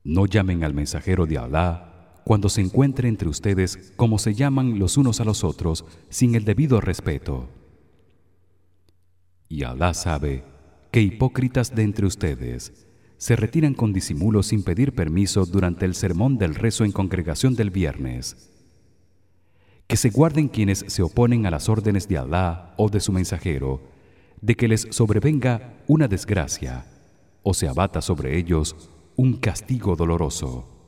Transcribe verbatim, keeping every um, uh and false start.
No llamen al mensajero de Alá cuando se encuentre entre ustedes como se llaman los unos a los otros sin el debido respeto. Y Alá sabe que hipócritas de entre ustedes se retiran con disimulo sin pedir permiso durante el sermón del rezo en congregación del viernes. Que se guarden quienes se oponen a las órdenes de Alá o de su mensajero, de que les sobrevenga una desgracia o se abata sobre ellos un castigo doloroso.